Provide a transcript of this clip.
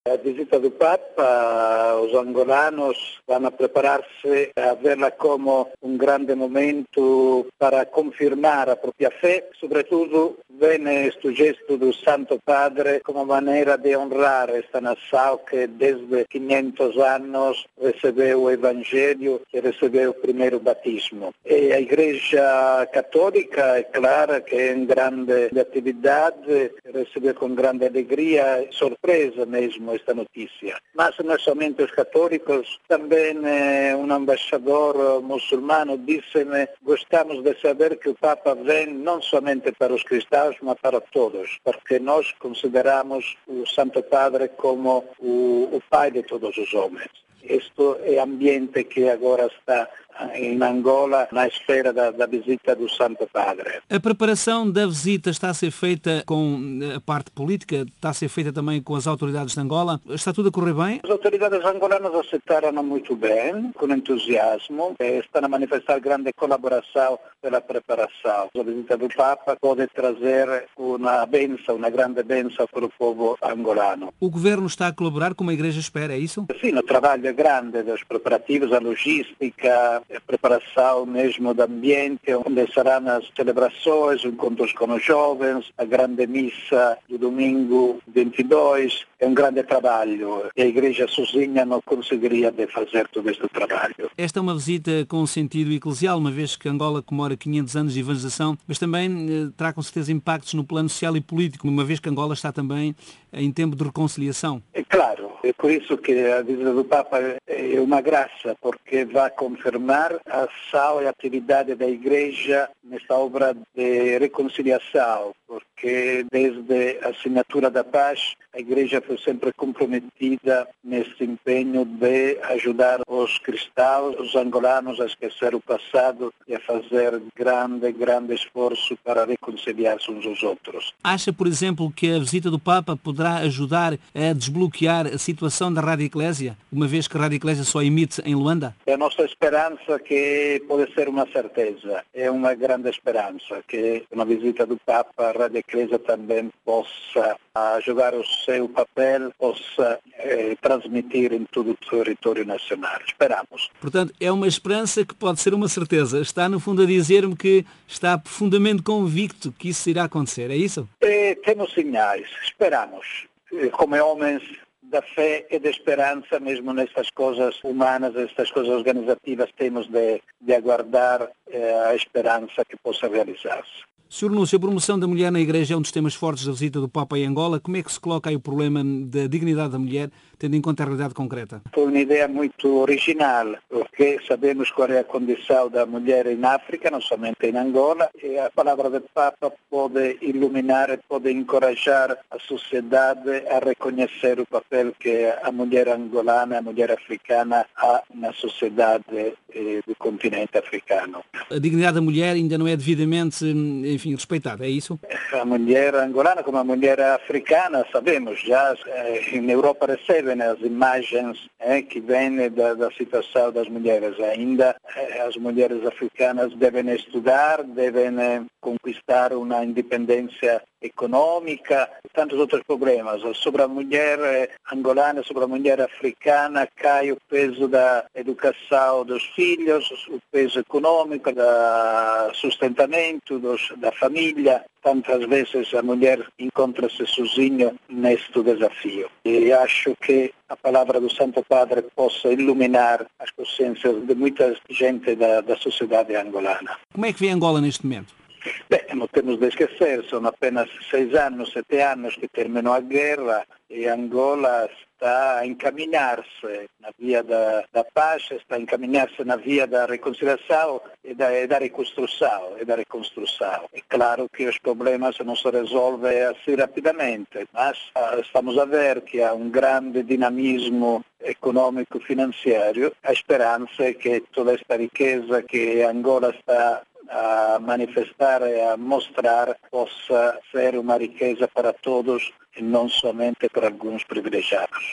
A visita do Papa, os angolanos vão a preparar-se a vê-la como um grande momento para confirmar a própria fé, sobretudo vem este gesto do Santo Padre como maneira de honrar esta nação que desde 500 anos recebeu o Evangelho e recebeu o primeiro batismo. E a Igreja Católica é clara que é em grande atividade, recebeu com grande alegria e surpresa mesmo esta notícia. Mas não somente os católicos, também um embaixador muçulmano disse-me: gostamos de saber que o Papa vem não somente para os cristãos, mas para todos, porque nós consideramos o Santo Padre como o pai de todos os homens. Este é o ambiente que agora está em Angola, na espera da visita do Santo Padre. A preparação da visita está a ser feita com a parte política, está a ser feita também com as autoridades de Angola. Está tudo a correr bem? As autoridades angolanas aceitaram muito bem, com entusiasmo, estão a manifestar grande colaboração pela preparação. A visita do Papa pode trazer uma grande bênção para o povo angolano. O governo está a colaborar como a Igreja espera, é isso? Sim, o trabalho grande dos preparativos, a logística, a preparação mesmo do ambiente, onde serão as celebrações, encontros com os jovens, a grande missa do domingo 22, é um grande trabalho. E a Igreja sozinha não conseguiria fazer todo este trabalho. Esta é uma visita com sentido eclesial, uma vez que Angola comemora 500 anos de evangelização, mas também terá com certeza impactos no plano social e político, uma vez que Angola está também em tempo de reconciliação. É claro, é por isso que a visita do Papa é uma graça, porque vai confirmar a ação e a atividade da Igreja nesta obra de reconciliação, porque desde a assinatura da paz, a Igreja foi sempre comprometida nesse empenho de ajudar os cristãos, os angolanos a esquecer o passado e a fazer grande esforço para reconciliar-se uns aos outros. Acha, por exemplo, que a visita do Papa poderá ajudar a desbloquear a situação da Rádio Eclésia, uma vez que a Rádio Eclésia só emite em Luanda? É a nossa esperança, que pode ser uma certeza, é uma grande esperança, que na visita do Papa a Rádio Eclésia também possa jogar o seu papel, possa transmitir em todo o território nacional. Esperamos. Portanto, é uma esperança que pode ser uma certeza. Está, no fundo, a dizer-me que está profundamente convicto que isso irá acontecer, é isso? Temos sinais, esperamos. Como homens da fé e da esperança, mesmo nestas coisas humanas, nestas coisas organizativas, temos de aguardar a esperança que possa realizar-se. Sr. Núncio, a promoção da mulher na Igreja é um dos temas fortes da visita do Papa em Angola. Como é que se coloca aí o problema da dignidade da mulher, tendo em conta a realidade concreta? Foi uma ideia muito original, porque sabemos qual é a condição da mulher em África, não somente em Angola, e a palavra do Papa pode iluminar e pode encorajar a sociedade a reconhecer o papel que a mulher angolana, a mulher africana há na sociedade do continente africano. A dignidade da mulher ainda não é devidamente, respeitada, é isso? A mulher angolana como a mulher africana, sabemos, já na Europa recebem as imagens que vêm da situação das mulheres. Ainda as mulheres africanas devem estudar, devem conquistar uma independência econômica, tantos outros problemas. Sobre a mulher angolana, sobre a mulher africana, cai o peso da educação dos filhos, o peso econômico, do sustentamento da família. Tantas vezes a mulher encontra-se sozinha neste desafio. E acho que a palavra do Santo Padre possa iluminar as consciências de muita gente da sociedade angolana. Como é que vê Angola neste momento? Bem, não temos de esquecer, são apenas 6 anos, 7 anos que terminou a guerra e Angola está a encaminhar-se na via da paz, está a encaminhar-se na via da reconciliação e da reconstrução. É claro que os problemas não se resolvem assim rapidamente, mas estamos a ver que há um grande dinamismo econômico financeiro. A esperança é que toda esta riqueza que Angola está a manifestar e a mostrar possa ser uma riqueza para todos e não somente para alguns privilegiados.